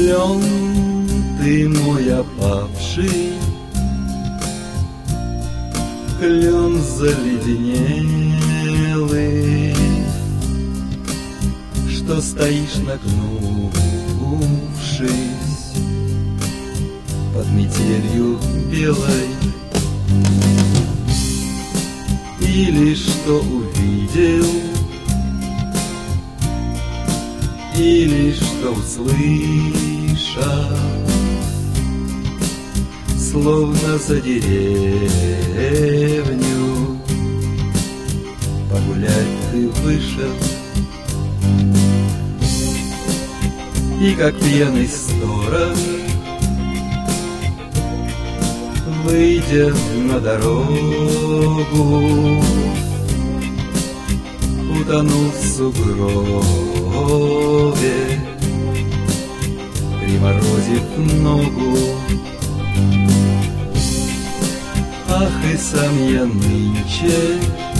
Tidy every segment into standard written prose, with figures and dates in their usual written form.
Клен ты мой опавший, клен заледенелый, что стоишь нагнувшись под метелью белой. Или что увидел, или что услышал, словно за деревню погулять ты вышел. И как пьяный сторож, выйдя на дорогу, утонул в сугробе, приморозив ногу. Ах, и сам я нынче,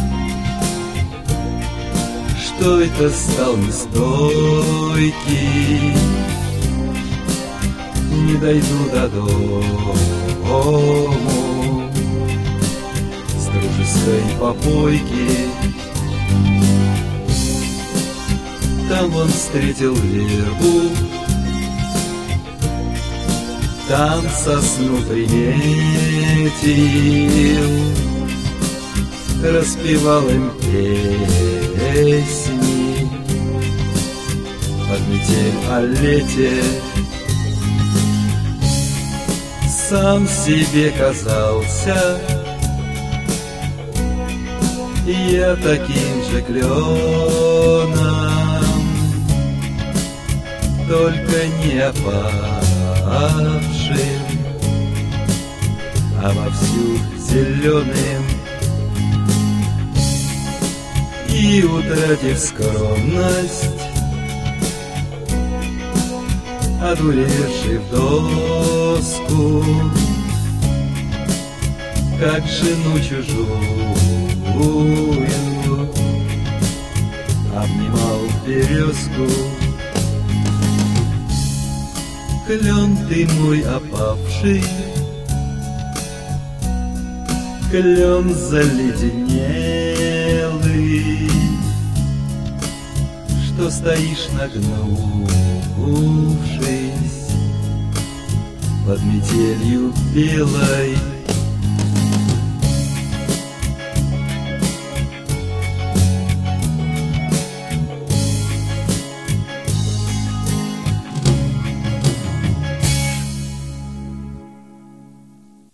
что это стал нестойкий, не дойду до дому с дружеской попойки. Там он встретил вербу, там сосну приметил, распевал им песни под метель о лете. Сам себе казался я таким же кленом, только не опавшим, а вовсю зеленым. И, утратив скромность, одуревший в доску, как жену чужую, обнимал березку. Клен ты мой опавший, клен заледенелый, что стоишь нагнувшись под метелью белой.